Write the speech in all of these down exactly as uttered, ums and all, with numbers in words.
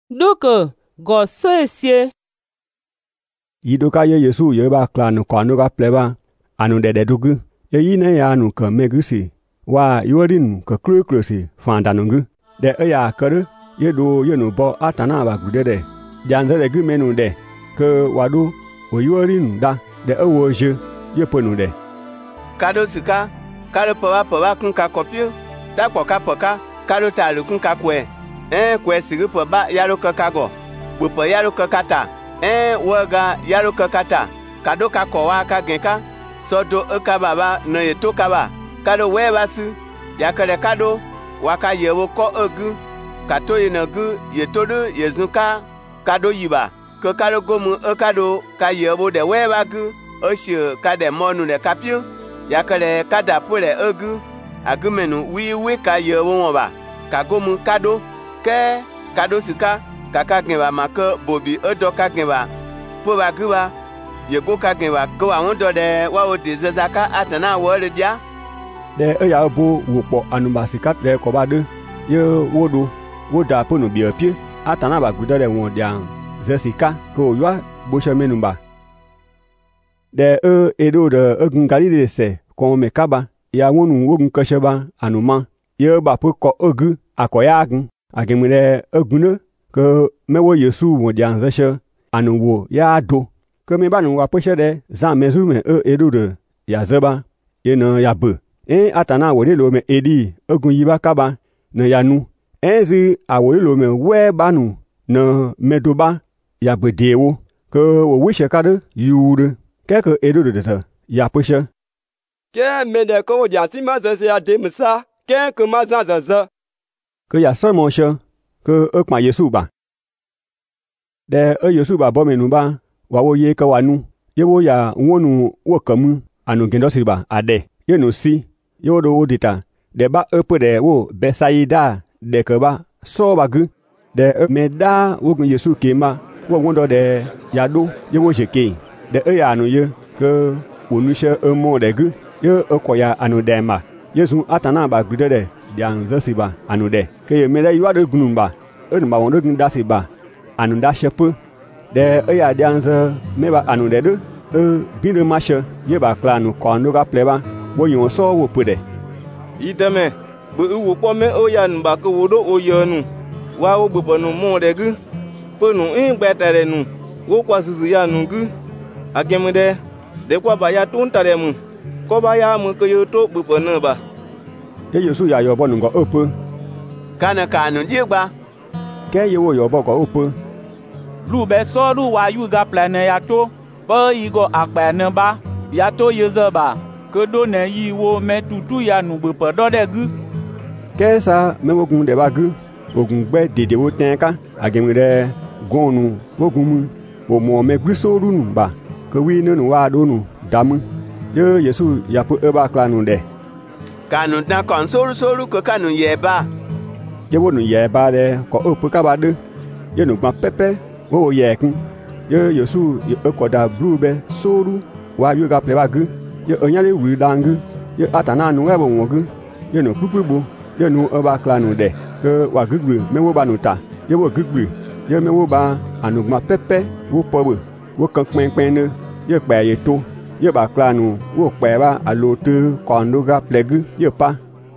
Duke go so sie. Yidoka ye Yesu ye ba klanu kwanu ga pleba anu de de dugu. Ye yine ya anu ka megusi. Wa yorin ka kru kru si fandanungu. De eya kere ye do ye no bo atana ba gude de. Janze de gu menu de. Ke wadu o yorin da de ewo je ye ponu de. Kado sika kado pawa pawa kun ka kopio. Ta poka poka kado talu kun ka kwe. Eh kwe sigi pa yaro ka kago. Bupa yaro ka kata. Eh waga yaro ka kata. Kado ka kowa ka genka. Sodo eka baba na yeto kaba. Kado we basu. Yakale kado waka yewo ko egu. Kato yenagu yetodu yezunka kado yiba. Ke kado gomu ekado ka yewo de we bagu. Oshe kade monu de kapio. Yakale kada pule egu. Agumenu wi wi ka yewo waba. Kagomu kado. Ke kado sika kaka genba maka bobi edo ka genba po ba guba yego ka genba ko awon do de wa o de zaka atana wo le dia de e ya bo wo po anuma sika de ko ba de ye wodo woda po no bi apie atana ba gudo de won dia zesika ko yo bo shemenu ba de e edo de egun galile se ko me kaba ya wonu wogun kasheba anuma ye ba po ko ogu akoyagun agemire egune ke mewo Yesu wo dianzeshe anu wo ya do ke me banu wa poshe de za mezu me e edo de ya zeba ye na ya be e atana wo le lo me edi egun yiba kaba na ya nu enzi awo le lo me we banu na medoba ya be dewo ke wo wishe kade yude ke ke edo de de ya poshe ke me de ko dia si ma ze ya de msa ke ke ma za za za ke ya sermon she ke ekma Yesu ba de e Yesu ba bo menu ba wa wo ye ka wanu ye wo ya wonu wo kamu anu gendo siba ade ye no si ye do odita de ba epe de wo Besaida de ke ba so ba gu de me da wo gun Yesu ke ma wo wondo de ya do ye wo je ke de e ya anu ye ke wonu she e mo de gu ye e ko ya anu de ma Yesu atana ba gu de de dian zesiba anu de ke ye me da ywa de gunumba e no ba won de gun da siba anu da shepe de e ya dian ze me ba anu de de e bi de marche ye ba klanu ko anu ga pleba wo yon so wo pe de ideme bu wo po me o ya nba ko wo do o yenu wa wo bu nu mo de gu pe nu in gbetere nu wo kwa suzu ya nu gu agemde de kwa ba ya tun tare mu ko ba ya mu ko yo to bu na ba ye Yesu ya yo bo nu go ope kana kanu jigba ke ye wo yo bo go ope Lu be so lu wa yu ga plane ya to bo igo akpa ne ba ya to yeze ba ke do ne yi wo me tutu ya nu be pe do de gu ke sa me wo gun de ba gu ogun gbe dede wo tenka agemre gonu wo gun mu wo mo me gbiso ru nu ba ke wi ne nu wa do nu damu ye Yesu ya po e ba klanu de kanu na kon soru soru ko kanu ye ba ye wo nu ye ba de ko ope ka ba de ye nu gba pepe wo ye kun ye Yesu ye ekoda blube soru wa yu ga pleba gu ye onyale wi dangu ye atana nu ebo wogu ye no pupugbo ye nu oba klanu de ke wa gugru mewo ba nu ta ye wo gugru ye mewo ba anugma pepe wo pobo wo kan penpen ne ye pa ye to ye ba klanu wo pa ba alote konuga plegu ye pa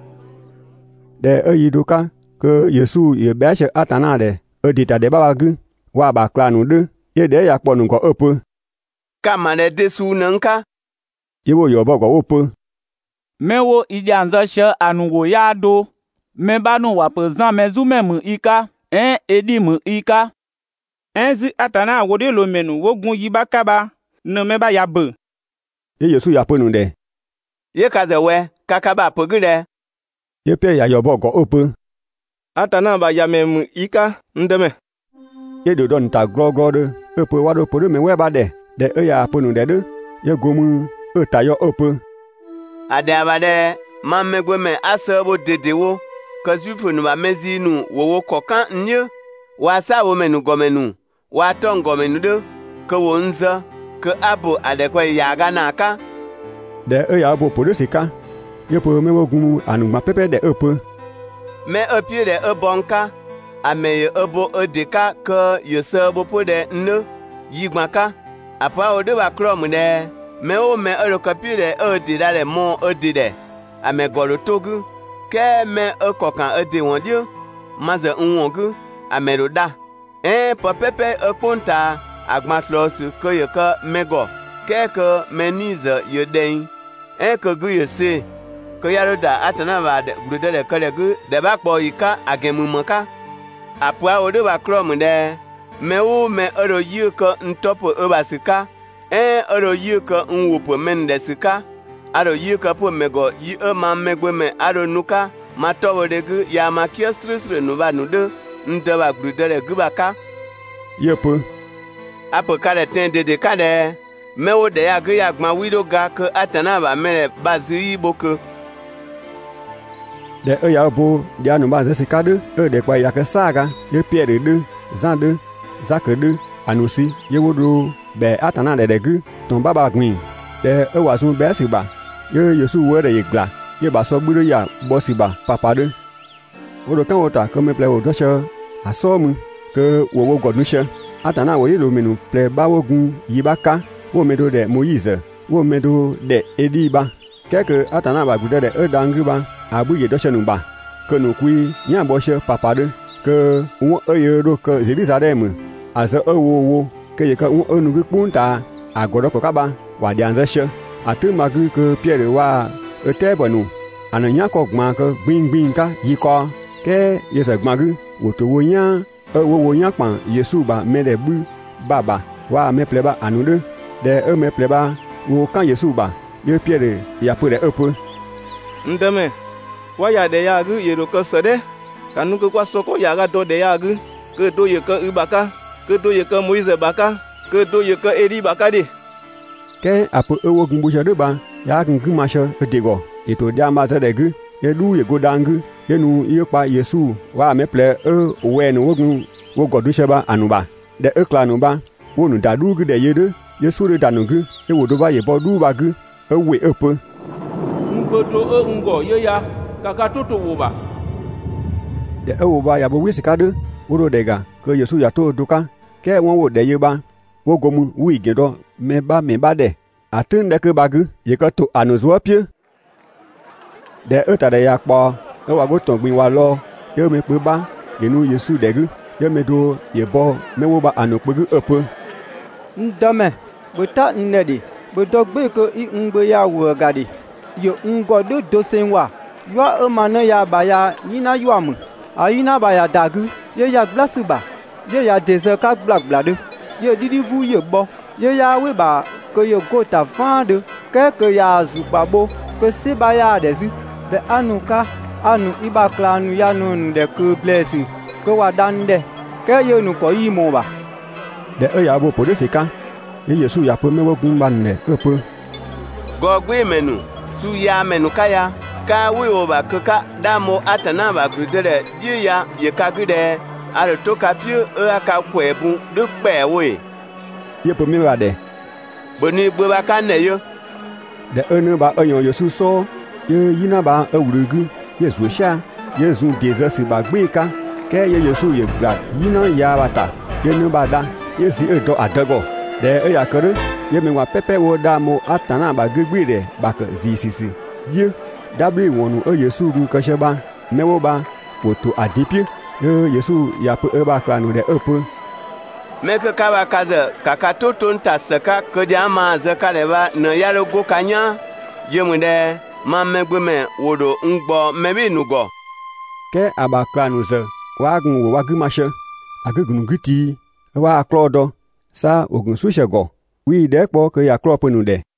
de eyidoka ke Yesu ye bache atana de edita de ba gu wa ba klanu de ye de ya kponu ko ope kama ne desu nanka ye wo yo bo ko ope mewo ijanza she anu wo ya do me ba nu wa pe zan me zu me mu ika en edi mu ika enzi atana wo de lo menu wo gun yi ba kaba no me ba ya be ye Yesu ya ponu de ye kaze we kakaba pogire ye pe ya yo bo ko ope atana ba ya me mu ika ndeme ye do don ta gro gro de epe wa do podo me we ba de de e ya ponu de de ye gomu e ta yo ope ade abade mamegwe me asabo dedewo kazufu nu ba mezinu wo wo kokan nye wa sa wo menu gomenu wa ton gomenu de ko wonza ko abo ade ko ya ga na aka de e ya bo podo sika ye po me wo gumu anu ma pepe de epe me apie de ebonka ame ye ebo edeka ke ye se bopo de ne yigbaka apa o de ba krom de me o me ero kapi de e de da le mo e de de ame golo togu ke me e kokan e de won dio maze unwogu ame ro da eh popepe e ponta agmatlos ke ye ka mego ke ke menize ye den eh ke gu ye se ke ya da atana ba de grude de kale gu de ba po ika agemumaka apua o de ba krom de me o me ero yi ke ntopo e ba sika eh ero yi ke nwopo men de sika aro yi ke po mego yi e ma megbe me aro nuka ma towo de gu ya ma kiestrisre no ba nu de nde ba grude de gu ba ka yepo apo kale ten de de kale me o de ya gu ya gma wido ga ke atana ba mere bazi boku de e ya bo dia no ba ze sika de e de kwa ya ke saga ye pie de de zan de zake de anusi ye wodo be atana de de gu ton baba gbin de e wa sun be si ba ye yesu wo de igla ye ba so gburo ya bo si ba papa de wodo kan wota ko me ple wo do se aso mu ke wo wo godun se atana wo ye lo menu ple ba wo gun yi ba ka wo me do de Moïse wo me do de Eli ba keke atana ba gude de e dangu ba abu ye do se nu ba ke no kui nya bo se papa de ke wo e ye do ke Jerusalem aze e wo wo ke ye ka wo enu gu punta agodo ko kaba wa di anze se atu magu ke Pierre wa e te bonu ananya ko gma ke gbin gbin ka yi ko ke ye se gmagu wo to wo nya e wo wo nya pan Yesu ba me de bu baba wa me ple ba anu de de e me ple ba wo kan Yesu ba ye Pierre ya pu de e pu ndeme wa ya de ya gu ye ro ko se de kanu ko kwa soko ya ga do de ya gu ke do ye ka ubaka ke do ye ka Moïse baka ke do ye ka Eli baka de ke apo e wo gun bu de ba ya gun gu ma she e de go e to dia ma ze de gu ye du ye go dangu ye nu ye pa Yesu wa me ple e we nu wo gun wo godu she ba anu ba de e kla nu ba wo nu da du gu de ye de Yesu de da nu gu e wo do ba ye bo du ba gu e we e pu ngodo e ngo ye ya kaka toto wo ba de e wo ba ya bo wi sika de wo do de ga ke Yesu ya to du ka ke won wo de ye ba wo go mu wi ge do me ba me ba de atun de ke ba gu ye ka to anu zo pie de e ta de ya po e wa go ton gbin wa lo ye me pe ba ye nu Yesu de gu ye me do ye bo me wo ba anu pe gu e pu ndame bota nnedi bodo gbe ko i ngbe ya wo gadi yo ngo do do senwa yo e mana ya ba ya yina yo amu ayina ba ya dagu ye ya glasuba ye ya dese ka blak blade ye didi vu ye bo ye ya we ba ko yo gota fande ke ke ya zu babo ko se ba ya desu de anuka anu iba klanu ya nu de ko blessi ko wa dande ke yo nu ko yimo ba de e ya bo po de sika ye Yesu ya po me wo gun ba ne e pu go gbe menu su ya menu kaya ka we o ba kaka damo atana ba grudere die ya ye ka gude aro to ka pie e aka kwebu de pe we ye po me ba de boni gbe ba ka ne yo de e ne ba e yan Yesu so ye yina ba e wurugu ye zu sha ye zu de ze si ba gbe ka ke ye Yesu ye gba yina ya bata ye ne ba da ye si e do adago de e ya kere ye me wa pepe wo da mo atana ba gbegbe de ba ke zi sisi ye w wonu e Yesu gu ka she ba me wo ba poto adipie ye Yesu ya pe e ba klanu de e pu me ke ka ba kaze kaka to to nta seka ke dia ma ze ka le ba no ya lo go kanya ye mu de ma megbe me wodo ngbo me bi nugo ke aba klanu ze wa gun wo wa gu ma she agugunu giti wa klodo sa ogun su shego wi de po ke ya crop nu de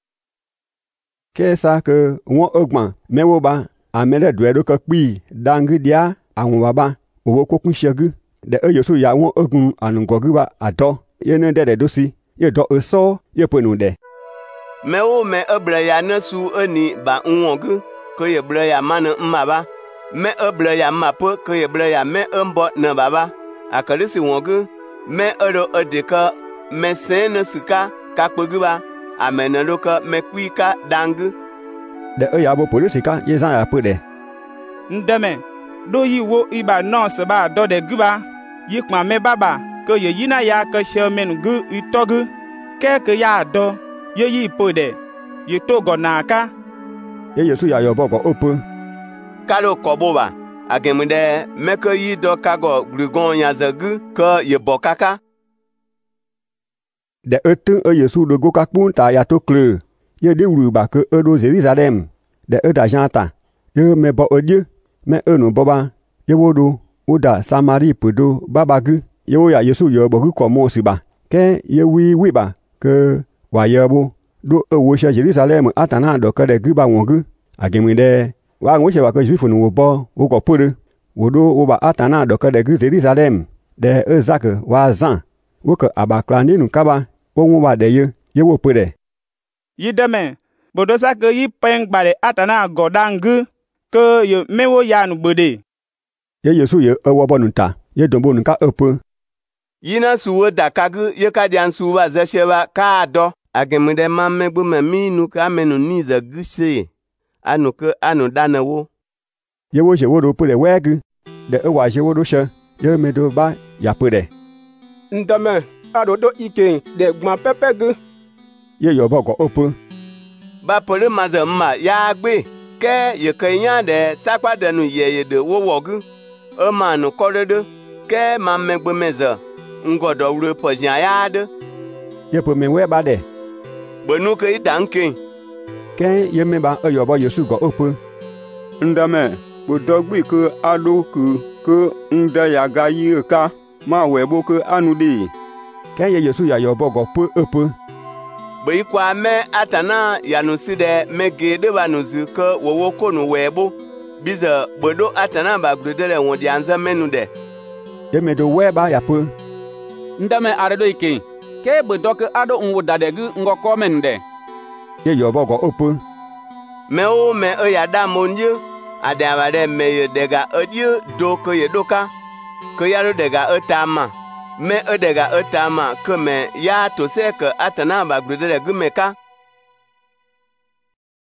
ke sa ke won ogbon mewo ba amele do edo ka pi dangi dia awon baba owo kokun shegu de e Yesu ya won ogun anungogu ba ado ye ne de de dosi ye do eso ye po nu de mewo me ebre ya nasu ani ba nwongu ko ye bre ya manu mmaba me ebre ya mapo ko ye bre ya me embo na baba akalisi wongu me ero edeka me sene suka ka kpoguba amene loka me kwika dangu de e ya bo politika ye zan ya pe de ndeme do yi wo iba no se ba do de guba yi kpa me baba ke ye yina ya ke she menu gu itogu ke ke ya do ye yi pode ye to go na aka ye Yesu ya yo bogo opu kalo koboba agemde meke yi do kago grigon ya zegu ke ye bokaka de etu e Yesu do go kakpun ta ya to kle ye de ru ba ke e do Jerusalem de e da janta ye me bo odieu me e no boba ye wodo oda Samari pedo babagu ye wo ya Yesu yo bogu ko mo si ba ke ye wi wi ba ke wa ye bo do e wo she Jerusalem atana do ke de gu ba won gu agemde wa ngo she ba ke juifu no wo bo wo ko pure wo do wo ba atana do ke de gu Jerusalem de e zak wa zan wo ke abakla ni nu kaba wo wo ba de ye ye wo pure yi deme bodo sa ke yi peng bare atana godangu ke ye mewo ya nu bode ye Yesu ye ewo bonu ta ye dombo nu ka epu yina suwo dakagu ye ka dian suwa zesheba ka do agemde mamme gbo mami nu ka menu ni za guse anu ke anu danawo ye wo je wo do pure wegu de e wa je wo do she ye me do ba ya pure ndame ado do ike de gba pepegu ye yo bogo opu ba pole mazamma ya gbe ke ye kenya de sakpa denu ye ye de wo wogu e manu koredo ke mamme gbo meza ngodo wure pojia ya de ye po me we ba de bonu ke idanke ke ye me ba e yo bo Yesu go opu ndame bodogbi ke ado ku ke nda ya ga yi ka ma we bo ke anu di ke ye Yesu ya yo bogo pu opu be kwa me atana ya no side mege de ba no zu ke wo wo ko no webo biza bodo atana ba grudele won di anza menu de ye me do we ba ya pu ndame aredo ike ke bodo ke ado nwu dadegu ngoko menu de ye yo bogo opu me o me e ya da monje adaba de me ye dega odieu do ke ye doka ke ya do dega etama me e dega etama ke me ya to se ke atana ba grudele gumeka